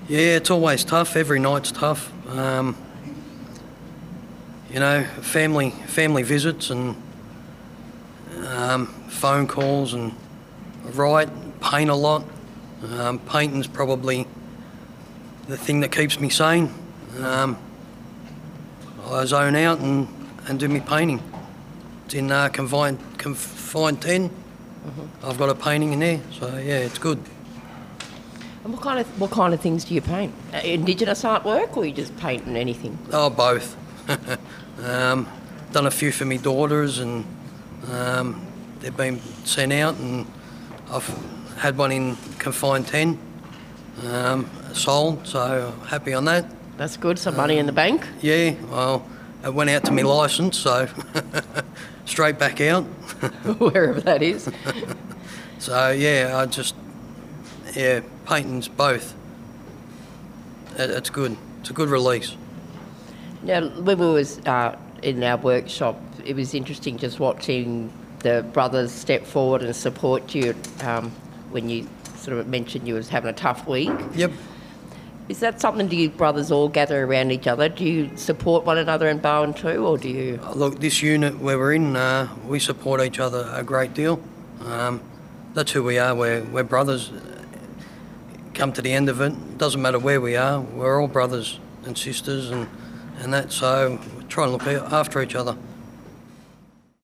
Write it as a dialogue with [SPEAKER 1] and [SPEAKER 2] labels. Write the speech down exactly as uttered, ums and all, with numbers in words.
[SPEAKER 1] Yeah, it's always tough. Every night's tough. Um, you know, family family visits and um, phone calls and write, paint a lot. Um, painting's probably the thing that keeps me sane. Um, I zone out and, and do my painting. It's in uh, confined, confined ten. Mm-hmm. I've got a painting in there, so yeah, it's good.
[SPEAKER 2] And what kind of what kind of things do you paint? Uh, Indigenous artwork, or you just painting anything?
[SPEAKER 1] Oh, both. um, done a few for my daughters, and um, they've been sent out, and I've had one in confined ten, um, sold, so happy on that.
[SPEAKER 2] That's good. Some money um, in the bank.
[SPEAKER 1] Yeah, well, it went out to my licence, so straight back out.
[SPEAKER 2] Wherever that is.
[SPEAKER 1] So yeah, I just yeah, painting's both. It, it's good. It's a good release.
[SPEAKER 2] Now, when we was uh, in our workshop, it was interesting just watching the brothers step forward and support you um, when you sort of mentioned you was having a tough week.
[SPEAKER 1] Yep.
[SPEAKER 2] Is that something, do you brothers all gather around each other? Do you support one another in Bowen too, or do you...?
[SPEAKER 1] Look, this unit where we're in, uh, we support each other a great deal. Um, that's who we are. We're, we're brothers. Come to the end of it, doesn't matter where we are, we're all brothers and sisters and, and that, so we try and look after each other.